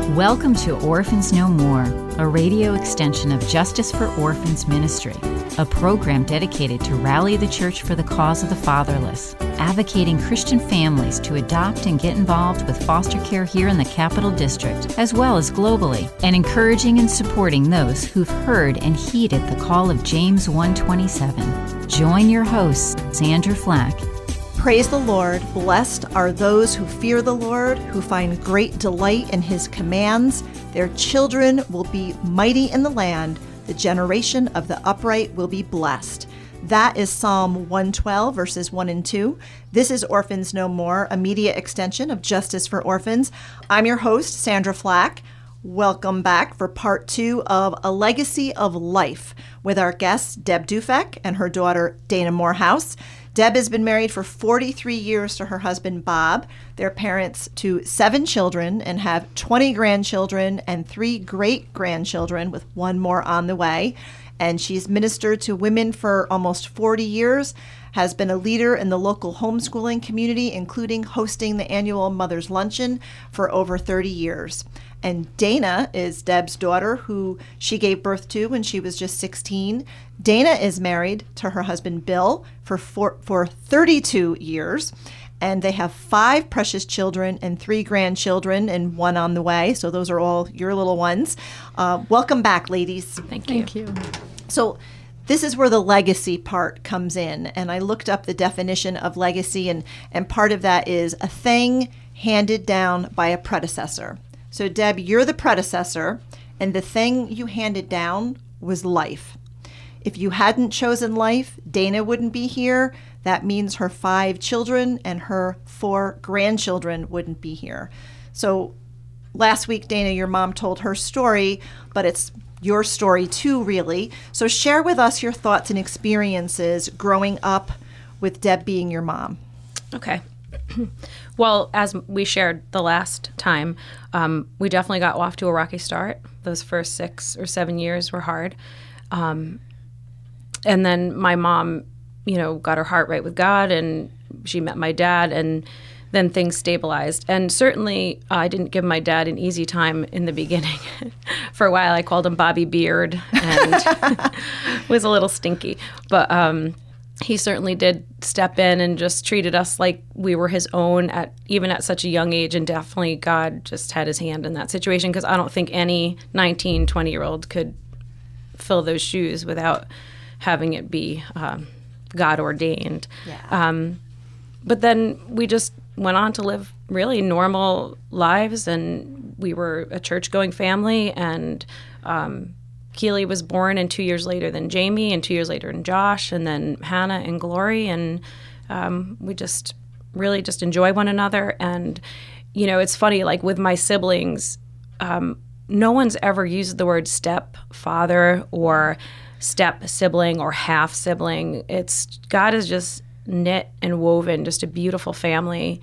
Welcome to Orphans No More, a radio extension of Justice for Orphans Ministry, a program dedicated to rally the church for the cause of the fatherless, advocating Christian families to adopt and get involved with foster care here in the Capital District, as well as globally, and encouraging and supporting those who've heard and heeded the call of James 1:27. Join your host, Sandra Flack. Praise the Lord. Blessed are those who fear the Lord, who find great delight in his commands. Their children will be mighty in the land. The generation of the upright will be blessed. That is Psalm 112, verses 1 and 2. This is Orphans No More, a media extension of Justice for Orphans. I'm your host, Sandra Flack. Welcome back for part 2 of A Legacy of Life with our guests, Deb Dufek and her daughter, Dana Morehouse. Deb has been married for 43 years to her husband, Bob. They're parents to 7 children and have 20 grandchildren and 3 great-grandchildren, with 1 more on the way. And she's ministered to women for almost 40 years, has been a leader in the local homeschooling community, including hosting the annual Mother's Luncheon for over 30 years. And Dana is Deb's daughter, who she gave birth to when she was just 16. Dana is married to her husband, Bill, for 32 years. And they have 5 precious children and 3 grandchildren and 1 on the way. So those are all your little ones. Welcome back, ladies. Thank you. So this is where the legacy part comes in. And I looked up the definition of legacy, and part of that is a thing handed down by a predecessor. So Deb, you're the predecessor, and the thing you handed down was life. If you hadn't chosen life, Dana wouldn't be here. That means her 5 children and her 4 grandchildren wouldn't be here. So last week, Dana, your mom told her story, but it's your story too, really. So share with us your thoughts and experiences growing up with Deb being your mom. Okay. Well, as we shared the last time, we definitely got off to a rocky start. Those first 6 or 7 years were hard. And then my mom, got her heart right with God, and she met my dad, and then things stabilized. And certainly I didn't give my dad an easy time in the beginning. For a while I called him Bobby Beard and was a little stinky. But he certainly did step in and just treated us like we were his own even at such a young age. And definitely God just had his hand in that situation, because I don't think any 19, 20-year-old could fill those shoes without having it be God ordained. Yeah. But then we just went on to live really normal lives, and we were a church-going family, and Keely was born, and 2 years later than Jamie, and 2 years later than Josh, and then Hannah and Glory, and we just really just enjoy one another. And, it's funny, like with my siblings, no one's ever used the word stepfather or step sibling or half sibling. God has just knit and woven just a beautiful family,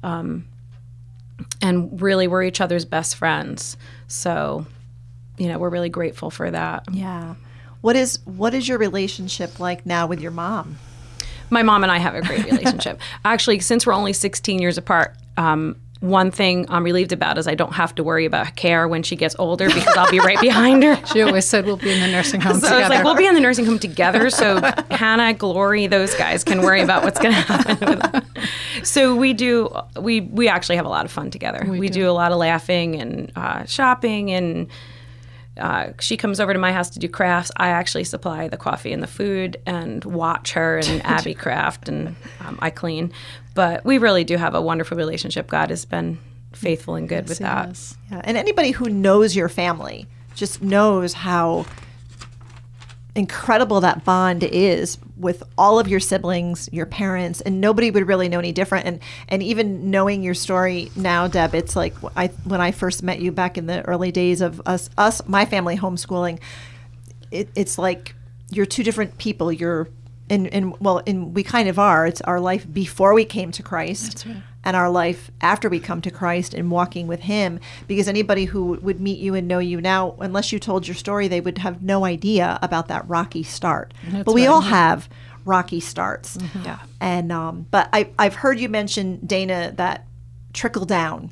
and really we're each other's best friends. So, we're really grateful for that. Yeah. What is your relationship like now with your mom? My mom and I have a great relationship. Actually, since we're only 16 years apart, one thing I'm relieved about is I don't have to worry about care when she gets older, because I'll be right behind her. She always said we'll be in the nursing home together. I was like, we'll be in the nursing home together, so Hannah, Glory, those guys can worry about what's going to happen with them. So we actually have a lot of fun together. We do a lot of laughing and shopping, and she comes over to my house to do crafts. I actually supply the coffee and the food and watch her and Abby craft, and I clean. But we really do have a wonderful relationship. God has been faithful and good with that. Yes. Yeah. And anybody who knows your family just knows how incredible that bond is with all of your siblings, your parents, and nobody would really know any different. And even knowing your story now, Deb, it's like when I first met you back in the early days of my family homeschooling, it's like you're 2 different people. You're and we kind of are. It's our life before we came to Christ. That's right. And our life after we come to Christ and walking with him. Because anybody who would meet you and know you now, unless you told your story, they would have no idea about that rocky start. But we all have rocky starts. Mm-hmm. Yeah. And but I've heard you mention, Dana, that trickle down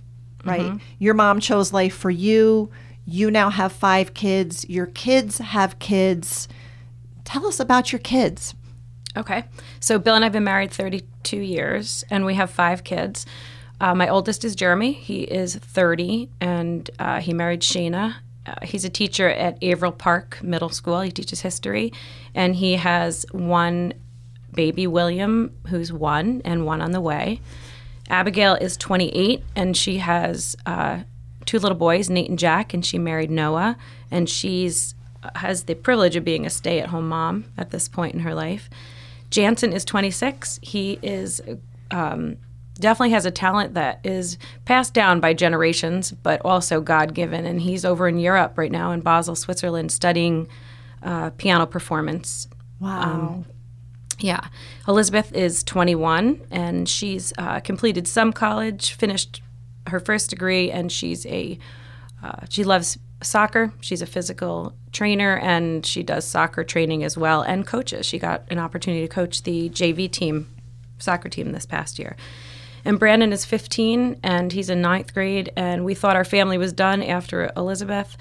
right? Your mom chose life for you. You now have 5 kids. Your kids have kids. Tell us about your kids. Okay. So Bill and I have been married 32 years, and we have 5 kids. My oldest is Jeremy. He is 30, and he married Sheena. He's a teacher at Averill Park Middle School. He teaches history, and he has 1 baby, William, who's 1 and 1 on the way. Abigail is 28, and she has 2 little boys, Nate and Jack, and she married Noah, and she's has the privilege of being a stay-at-home mom at this point in her life. Jansen is 26. He is definitely has a talent that is passed down by generations, but also God-given, and he's over in Europe right now in Basel, Switzerland, studying piano performance. Wow. Yeah. Elizabeth is 21, and she's completed some college, finished her first degree, and she loves soccer. She's a physical trainer, and she does soccer training as well and coaches. She got an opportunity to coach the JV team, soccer team this past year. And Brandon is 15, and he's in 9th grade, and we thought our family was done after Elizabeth.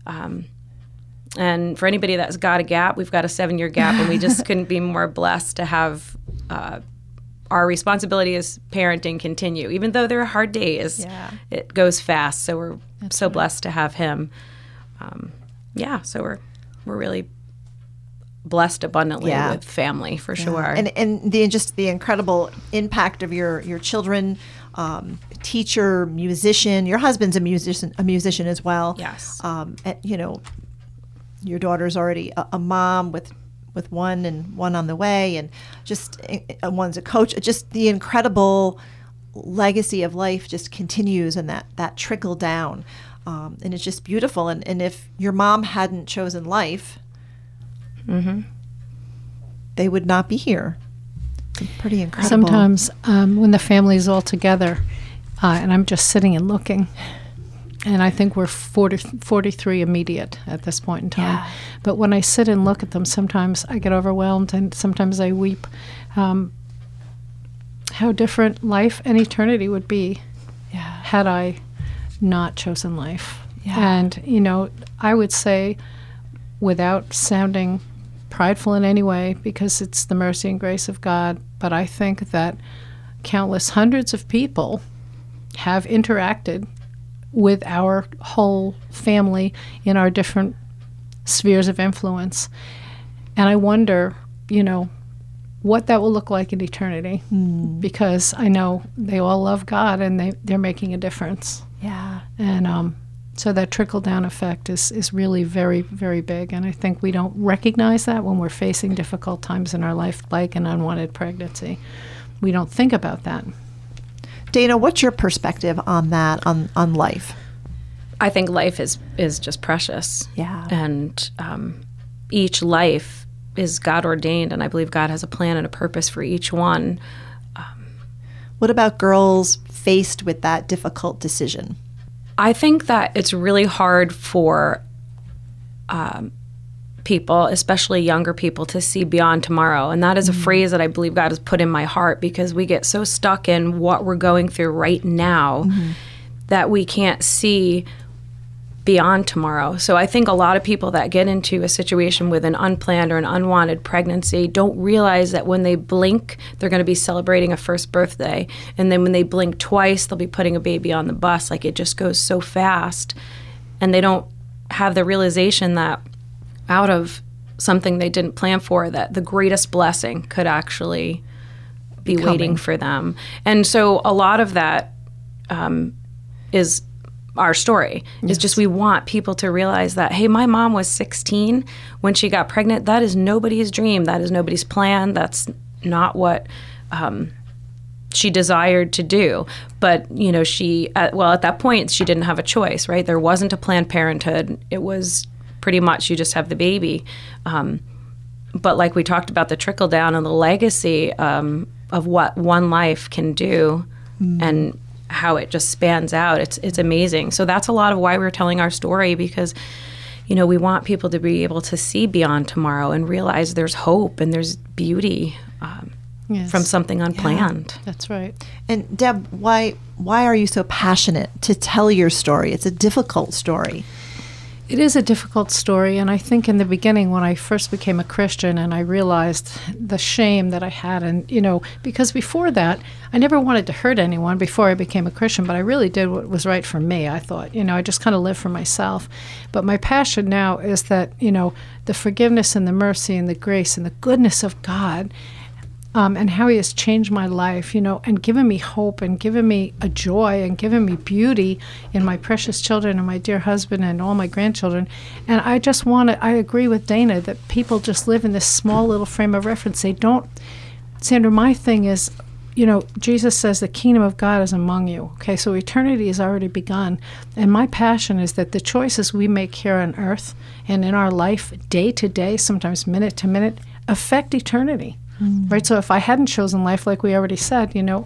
And for anybody that's got a gap, we've got a 7-year gap, and we just couldn't be more blessed to have our responsibility as parenting continue. Even though there are hard days, it goes fast, so we're so blessed to have him. So we're really blessed abundantly with family, for sure. And the incredible impact of your children, teacher, musician. Your husband's a musician as well. Yes. Your daughter's already a mom with 1 and 1 on the way, and just one's a coach. Just the incredible legacy of life just continues, and that trickle down. And it's just beautiful. And if your mom hadn't chosen life, they would not be here. It's pretty incredible. Sometimes when the family's all together, and I'm just sitting and looking, and I think we're 43 immediate at this point in time. Yeah. But when I sit and look at them, sometimes I get overwhelmed, and sometimes I weep. How different life and eternity would be had I not chosen life. Yeah. And, I would say, without sounding prideful in any way, because it's the mercy and grace of God, but I think that countless hundreds of people have interacted with our whole family in our different spheres of influence. And I wonder, what that will look like in eternity, because I know they all love God and they're making a difference. Yeah. And so that trickle-down effect is really very, very big. And I think we don't recognize that when we're facing difficult times in our life, like an unwanted pregnancy. We don't think about that. Dana, what's your perspective on that, on life? I think life is just precious. Yeah. And each life is God ordained, and I believe God has a plan and a purpose for each one. What about girls faced with that difficult decision? I think that it's really hard for people, especially younger people, to see beyond tomorrow. And that is a phrase that I believe God has put in my heart, because we get so stuck in what we're going through right now that we can't see beyond tomorrow. So I think a lot of people that get into a situation with an unplanned or an unwanted pregnancy don't realize that when they blink, they're going to be celebrating a first birthday. And then when they blink twice, they'll be putting a baby on the bus. Like, it just goes so fast. And they don't have the realization that out of something they didn't plan for, that the greatest blessing could actually be waiting for them. And so a lot of that is our story. It's just we want people to realize that, hey, my mom was 16 when she got pregnant. That is nobody's dream. That is nobody's plan. That's not what she desired to do. But, she, at that point, she didn't have a choice, right? There wasn't a Planned Parenthood. It was pretty much you just have the baby. But like we talked about, the trickle down and the legacy of what one life can do and how it just spans out. It's amazing. So that's a lot of why we're telling our story, because, we want people to be able to see beyond tomorrow and realize there's hope and there's beauty. from something unplanned. That's right. And Deb, why are you so passionate to tell your story? It's a difficult story. It is a difficult story, and I think in the beginning when I first became a Christian and I realized the shame that I had, and, because before that, I never wanted to hurt anyone before I became a Christian, but I really did what was right for me, I thought. I just kind of lived for myself. But my passion now is that, the forgiveness and the mercy and the grace and the goodness of God, and how he has changed my life, and given me hope and given me a joy and given me beauty in my precious children and my dear husband and all my grandchildren. And I just I agree with Dana that people just live in this small little frame of reference. They don't, Sandra, my thing is, Jesus says the kingdom of God is among you. Okay, so eternity has already begun. And my passion is that the choices we make here on earth and in our life, day to day, sometimes minute to minute, affect eternity. Right, so if I hadn't chosen life, like we already said,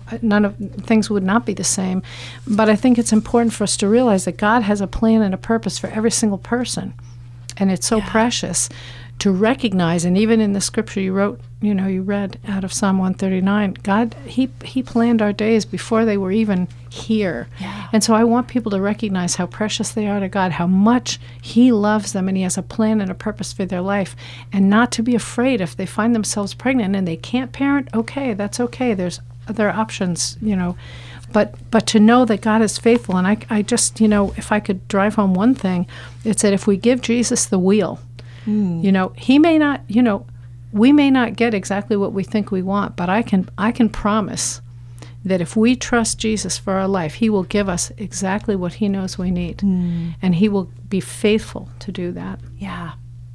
things would not be the same. But I think it's important for us to realize that God has a plan and a purpose for every single person, and it's so precious to recognize. And even in the scripture you wrote, you read out of Psalm 139, God, He planned our days before they were even here. Yeah. And so I want people to recognize how precious they are to God, how much He loves them, and He has a plan and a purpose for their life, and not to be afraid if they find themselves pregnant and they can't parent. Okay, that's okay. There's other options, But to know that God is faithful, and I just, if I could drive home one thing, it's that if we give Jesus the wheel, He may not, we may not get exactly what we think we want, but I can promise that if we trust Jesus for our life, He will give us exactly what He knows we need, and He will be faithful to do that. Yeah.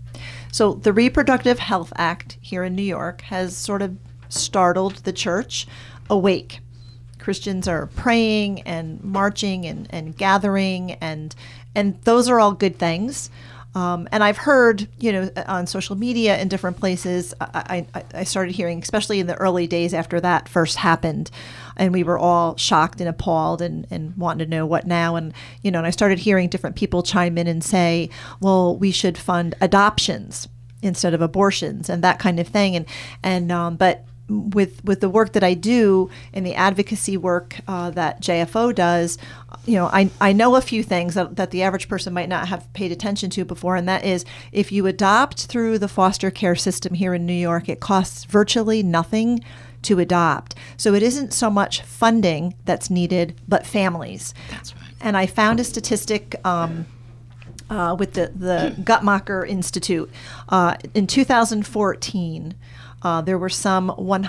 So the Reproductive Health Act here in New York has sort of startled the church awake. Christians are praying and marching and gathering, and those are all good things. And I've heard, on social media in different places, I started hearing, especially in the early days after that first happened, and we were all shocked and appalled and wanting to know what now. And, and I started hearing different people chime in and say, well, we should fund adoptions instead of abortions and that kind of thing. But with the work that I do and the advocacy work that JFO does, I know a few things that the average person might not have paid attention to before, and that is if you adopt through the foster care system here in New York, it costs virtually nothing to adopt. So it isn't so much funding that's needed, but families. That's right. And I found a statistic with the Guttmacher Institute in 2014. There were some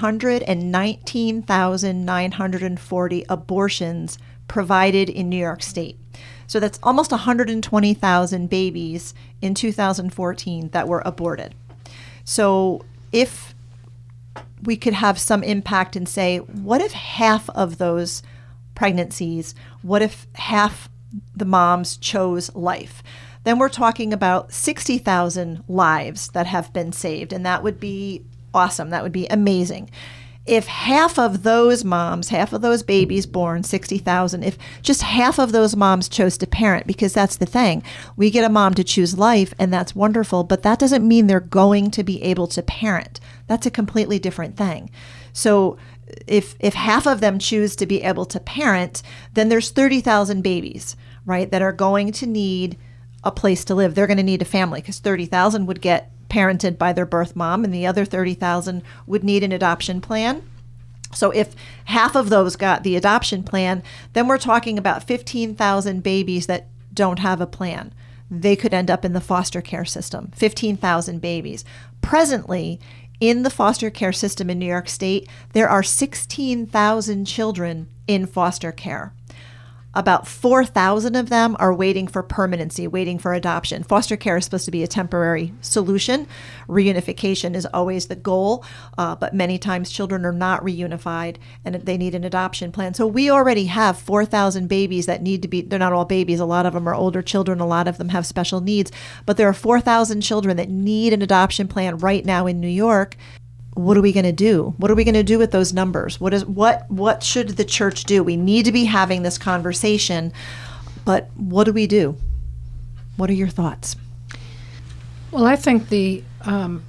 119,940 abortions provided in New York State. So that's almost 120,000 babies in 2014 that were aborted. So if we could have some impact and say, what if half of those pregnancies, what if half the moms chose life? Then we're talking about 60,000 lives that have been saved, and that would be awesome. That would be amazing. If half of those moms, half of those babies born, 60,000, if just half of those moms chose to parent, because that's the thing. We get a mom to choose life, and that's wonderful, but that doesn't mean they're going to be able to parent. That's a completely different thing. So if half of them choose to be able to parent, then there's 30,000 babies, right, that are going to need a place to live. They're going to need a family, because 30,000 would get parented by their birth mom, and the other 30,000 would need an adoption plan. So if half of those got the adoption plan, then we're talking about 15,000 babies that don't have a plan. They could end up in the foster care system, 15,000 babies. Presently, in the foster care system in New York State, there are 16,000 children in foster care. About 4,000 of them are waiting for permanency, waiting for adoption. Foster care is supposed to be a temporary solution. Reunification is always the goal, but many times children are not reunified and they need an adoption plan. So we already have 4,000 babies that need to be, they're not all babies, a lot of them are older children, a lot of them have special needs, but there are 4,000 children that need an adoption plan right now in New York. What are we going to do? What are we going to do with those numbers? What should the church do? We need to be having this conversation, but what do we do? What are your thoughts? Well, I think the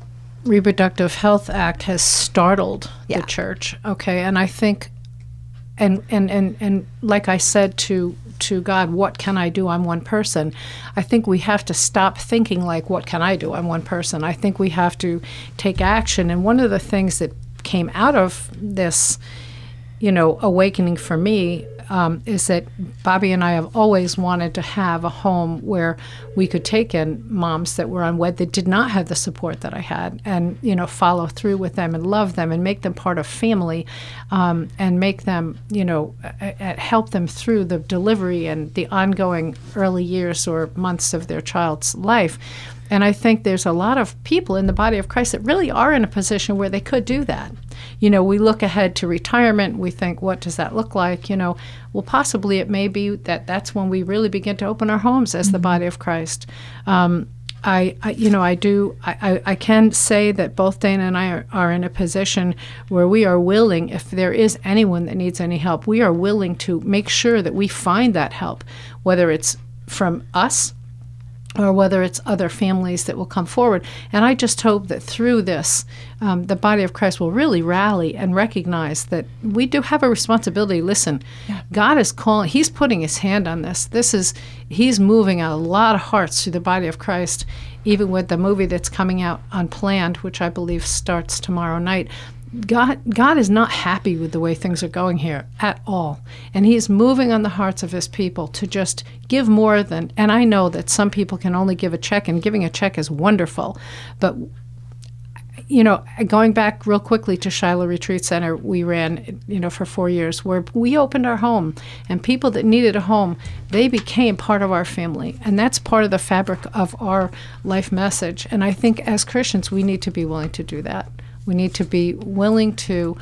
Reproductive Health Act has startled Yeah. the church. Okay, and I think, and like I said to God, what can I do? I'm one person. I think we have to stop thinking like, what can I do? I'm one person. I think we have to take action. And one of the things that came out of this, awakening for me is that Bobby and I have always wanted to have a home where we could take in moms that were unwed that did not have the support that I had, and follow through with them and love them and make them part of family, and make them help them through the delivery and the ongoing early years or months of their child's life. And I think there's a lot of people in the body of Christ that really are in a position where they could do that. We look ahead to retirement. We think, what does that look like? Well, possibly it may be that's when we really begin to open our homes as the body of Christ. I can say that both Dana and I are in a position where we are willing, if there is anyone that needs any help, we are willing to make sure that we find that help, whether it's from us or whether it's other families that will come forward. And I just hope that through this, the body of Christ will really rally and recognize that we do have a responsibility. Listen, God is calling, he's putting his hand on this. He's moving a lot of hearts through the body of Christ, even with the movie that's coming out Unplanned, which I believe starts tomorrow night. God is not happy with the way things are going here at all. And he is moving on the hearts of his people to just give more than, and I know that some people can only give a check, and giving a check is wonderful. But, going back real quickly to Shiloh Retreat Center, we ran, for 4 years, where we opened our home, and people that needed a home, they became part of our family. And that's part of the fabric of our life message. And I think as Christians, we need to be willing to do that. We need to be willing to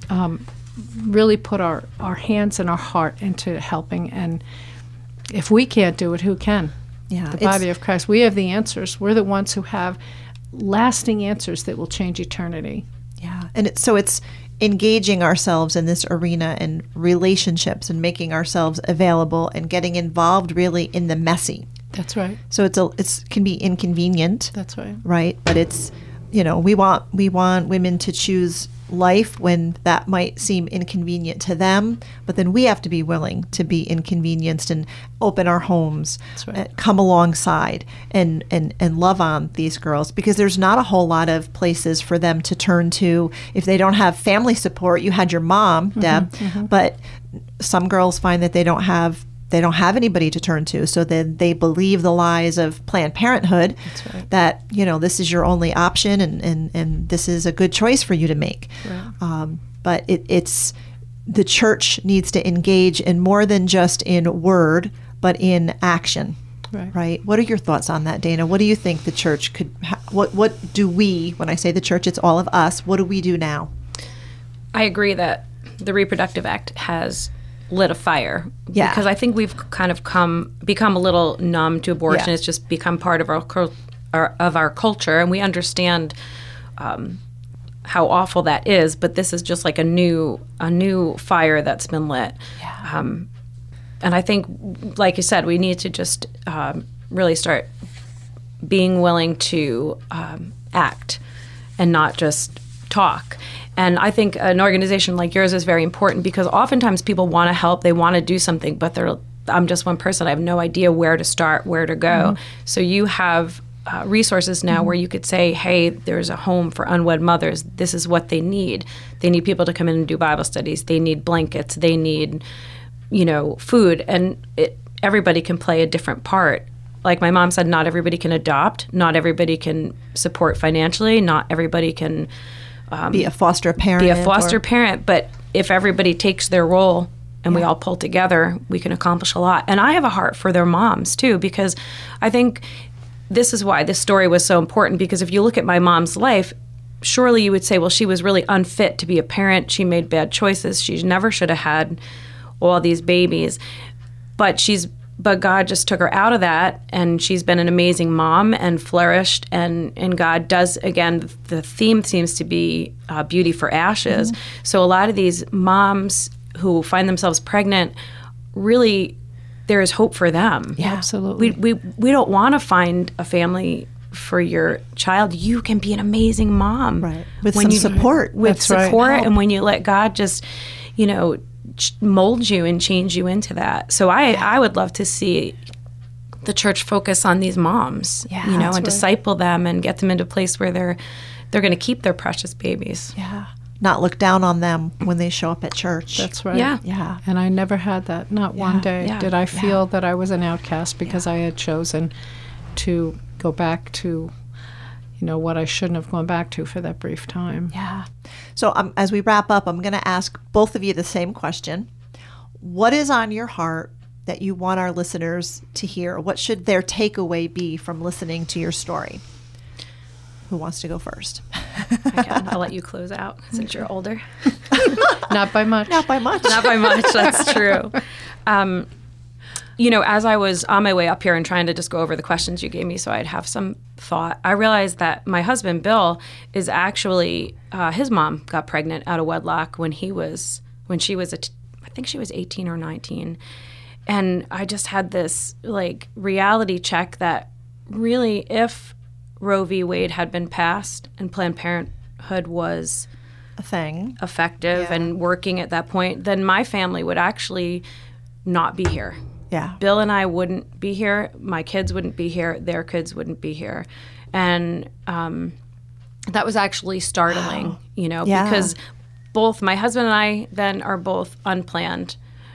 really put our hands and our heart into helping. And if we can't do it, who can? Yeah, the body of Christ. We have the answers. We're the ones who have lasting answers that will change eternity. Yeah, and it's engaging ourselves in this arena and relationships and making ourselves available and getting involved really in the messy. That's right. So it can be inconvenient. That's right. Right, but it's we want women to choose life when that might seem inconvenient to them, but then we have to be willing to be inconvenienced and open our homes, right. Come alongside and love on these girls, because there's not a whole lot of places for them to turn to if they don't have family support. You had your mom, Deb, but some girls find that they don't have anybody to turn to, so then they believe the lies of Planned Parenthood. That's right. That this is your only option and this is a good choice for you to make. Right. But it's the church needs to engage in more than just in word, but in action. Right. What are your thoughts on that, Dana? What do you think the church could? What do we? When I say the church, it's all of us. What do we do now? I agree that the Reproductive Act has lit a fire. Yeah. Because I think we've kind of become a little numb to abortion. Yeah. It's just become part of our culture, and we understand how awful that is. But this is just like a new fire that's been lit. Yeah. And I think, like you said, we need to just really start being willing to act and not just talk. And I think an organization like yours is very important, because oftentimes people want to help, they want to do something, but I'm just one person. I have no idea where to start, where to go. So you have resources now where you could say, hey, there's a home for unwed mothers. This is what they need. They need people to come in and do Bible studies. They need blankets. They need, food. And everybody can play a different part. Like my mom said, not everybody can adopt. Not everybody can support financially. Not everybody can be a foster parent. But if everybody takes their role and we all pull together, we can accomplish a lot. And I have a heart for their moms too, because I think this is why this story was so important, because if you look at my mom's life, surely you would say, well, she was really unfit to be a parent. She made bad choices. She never should have had all these babies. But God just took her out of that, and she's been an amazing mom and flourished. And God does, again, the theme seems to be beauty for ashes. So a lot of these moms who find themselves pregnant, really, there is hope for them. Yeah, absolutely. We don't want to find a family for your child, you can be an amazing mom. Right. With some support. With That's right. support, Help. and when you let God just, mold you and change you into that. So I would love to see the church focus on these moms, and disciple them and get them into a place where they're going to keep their precious babies. Yeah. Not look down on them when they show up at church. That's right. Yeah. Yeah. And I never had that. Not one day Yeah. did I feel that I was an outcast because I had chosen to go back to, what I shouldn't have gone back to for that brief time. Yeah. So as we wrap up, I'm going to ask both of you the same question. What is on your heart that you want our listeners to hear? What should their takeaway be from listening to your story? Who wants to go first? I can. I'll let you close out since you're older. Not by much. Not by much. Not by much, that's true. As I was on my way up here and trying to just go over the questions you gave me so I'd have some thought, I realized that my husband, Bill, is actually, his mom got pregnant out of wedlock when she was, I think she was 18 or 19. And I just had this, reality check that really, if Roe v. Wade had been passed and Planned Parenthood was A thing. effective and working at that point, then my family would actually not be here. Yeah. Bill and I wouldn't be here. My kids wouldn't be here. Their kids wouldn't be here. And that was actually startling, because both my husband and I then are both unplanned.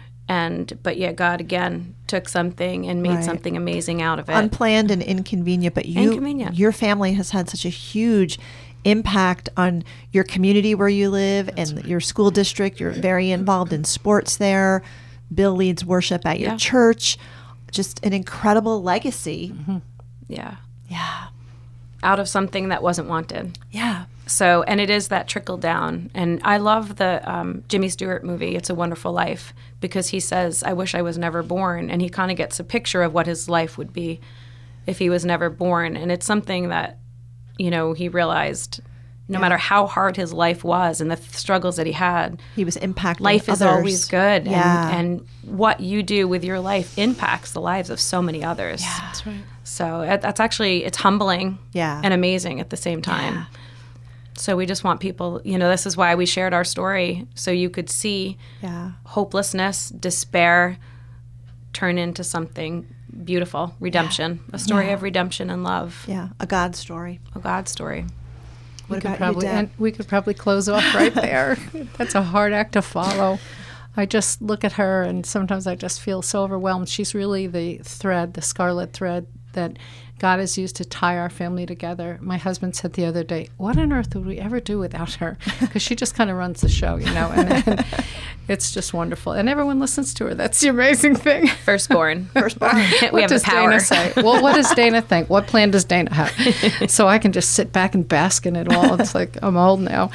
But yet God again took something and made something amazing out of it. Unplanned and inconvenient, but your family has had such a huge impact on your community where you live and your school district. You're very involved in sports there. Bill leads worship at your church. Just an incredible legacy. Mm-hmm. Yeah. Yeah. Out of something that wasn't wanted. Yeah. So, and it is that trickle down. And I love the Jimmy Stewart movie, It's a Wonderful Life, because he says, I wish I was never born. And he kind of gets a picture of what his life would be if he was never born. And it's something that, he realized no matter how hard his life was and the struggles that he had, he was impacting life is others. always good. Yeah. And what you do with your life impacts the lives of so many others. Yeah. That's right. So it's actually, it's humbling and amazing at the same time. Yeah. So we just want people, this is why we shared our story, so you could see hopelessness, despair turn into something beautiful, redemption, a story of redemption and love. Yeah, a God story. A God story. What about you, Deb? And we could probably close off right there. That's a hard act to follow. I just look at her, and sometimes I just feel so overwhelmed. She's really the thread, the scarlet thread that God has used to tie our family together. My husband said the other day, what on earth would we ever do without her? Because she just kind of runs the show, and it's just wonderful. And everyone listens to her. That's the amazing thing. Firstborn. We have What does the power. Dana say? Well, what does Dana think? What plan does Dana have? So I can just sit back and bask in it all. It's like I'm old now.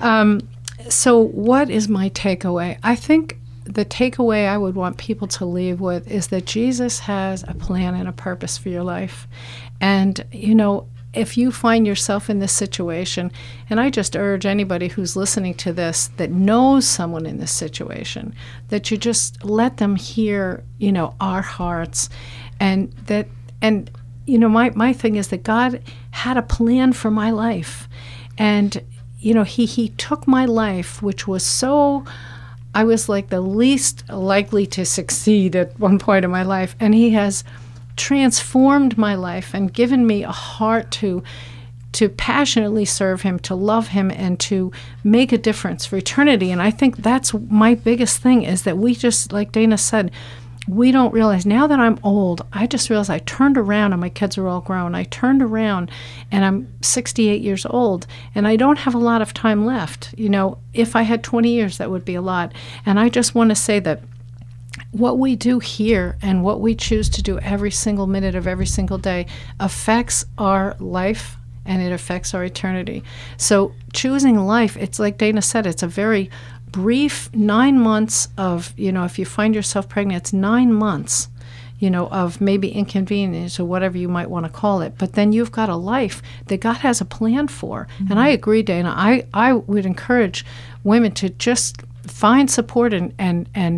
So what is my takeaway? I think the takeaway I would want people to leave with is that Jesus has a plan and a purpose for your life. And, if you find yourself in this situation, and I just urge anybody who's listening to this that knows someone in this situation, that you just let them hear, our hearts. And my thing is that God had a plan for my life. And, he took my life, which was I was like the least likely to succeed at one point in my life, and he has transformed my life and given me a heart to passionately serve him, to love him, and to make a difference for eternity. And I think that's my biggest thing, is that we just, like Dana said, we don't realize, now that I'm old, I just realized I turned around and my kids are all grown. I turned around and I'm 68 years old and I don't have a lot of time left. If I had 20 years, that would be a lot. And I just want to say that what we do here and what we choose to do every single minute of every single day affects our life and it affects our eternity. So choosing life, it's like Dana said, it's a very brief 9 months of, if you find yourself pregnant, it's 9 months, of maybe inconvenience or whatever you might want to call it. But then you've got a life that God has a plan for. Mm-hmm. And I agree, Dana. I would encourage women to just find support and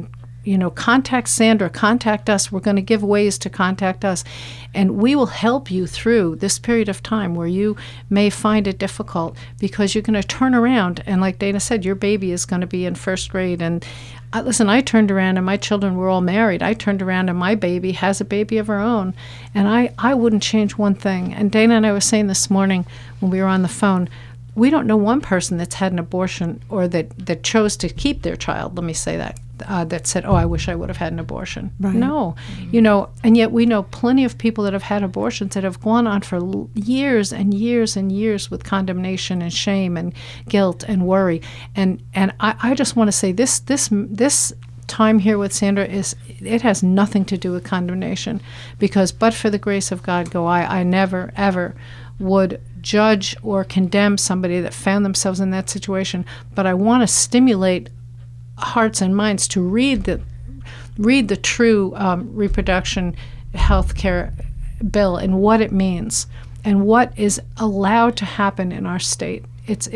contact Sandra, contact us. We're going to give ways to contact us. And we will help you through this period of time where you may find it difficult, because you're going to turn around. And like Dana said, your baby is going to be in first grade. And listen, I turned around and my children were all married. I turned around and my baby has a baby of her own. And I wouldn't change one thing. And Dana and I were saying this morning when we were on the phone, we don't know one person that's had an abortion or that chose to keep their child, let me say that, that said, I wish I would have had an abortion. Right. No. And yet we know plenty of people that have had abortions that have gone on for years and years and years with condemnation and shame and guilt and worry. And I just want to say this time here with Sandra it has nothing to do with condemnation, because but for the grace of God go I never, ever would judge or condemn somebody that found themselves in that situation. But I want to stimulate hearts and minds to read the true reproduction health care bill and what it means and what is allowed to happen in our state. It's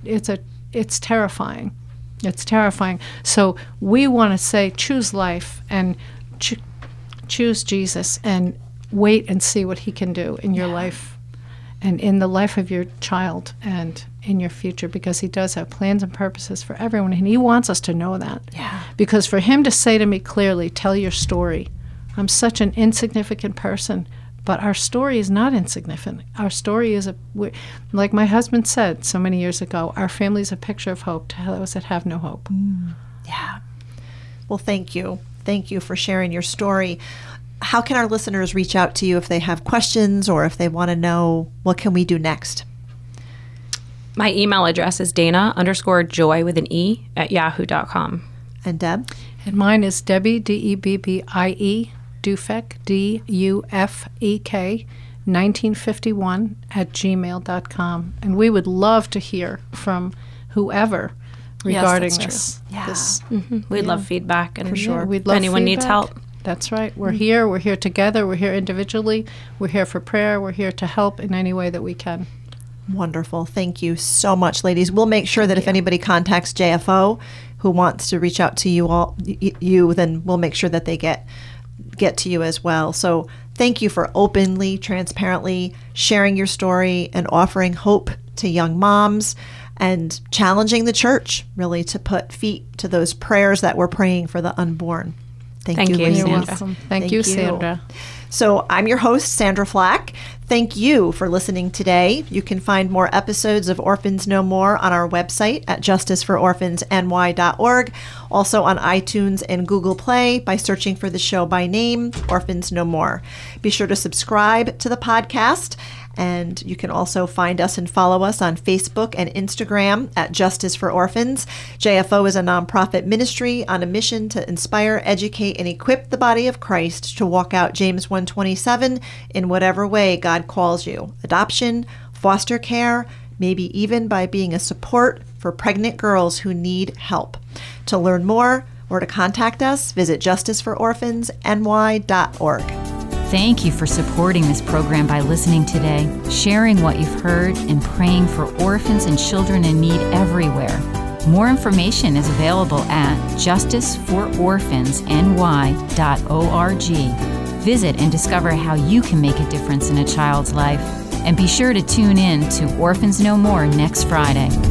terrifying. It's terrifying. So we want to say choose life and choose Jesus and wait and see what he can do in your life and in the life of your child and in your future, because he does have plans and purposes for everyone, and he wants us to know that. Yeah. Because for him to say to me clearly, tell your story. I'm such an insignificant person, but our story is not insignificant. Our story is, like my husband said so many years ago, our family is a picture of hope to those that have no hope. Yeah. Well, thank you. Thank you for sharing your story. How can our listeners reach out to you if they have questions or if they want to know what can we do next? My email address is Dana_Joy with an E @yahoo.com. And Deb? And mine is Debbie, Debbie, Dufek, Dufek, 1951 @gmail.com. And we would love to hear from whoever regarding this. Yeah. We'd love feedback, and for sure. We'd love anyone feedback. Needs help. That's right. We're here. We're here together. We're here individually. We're here for prayer. We're here to help in any way that we can. Wonderful. Thank you so much, ladies. We'll make sure that if anybody contacts JFO who wants to reach out to you, then we'll make sure that they get to you as well. So thank you for openly, transparently sharing your story and offering hope to young moms and challenging the church really to put feet to those prayers that we're praying for the unborn. Thank you, You're welcome. Thank you, Sandra. So I'm your host, Sandra Flack. Thank you for listening today. You can find more episodes of Orphans No More on our website at justiceforoRphansNY.org, also on iTunes and Google Play by searching for the show by name, Orphans No More. Be sure to subscribe to the podcast, and you can also find us and follow us on Facebook and Instagram at Justice for Orphans. JFO is a nonprofit ministry on a mission to inspire, educate, and equip the body of Christ to walk out James 1:27 in whatever way God calls you. Adoption, foster care, maybe even by being a support for pregnant girls who need help. To learn more or to contact us, visit justiceforoRphansNY.org. Thank you for supporting this program by listening today, sharing what you've heard, and praying for orphans and children in need everywhere. More information is available at justiceforoRphansNY.org. Visit and discover how you can make a difference in a child's life. And be sure to tune in to Orphans No More next Friday.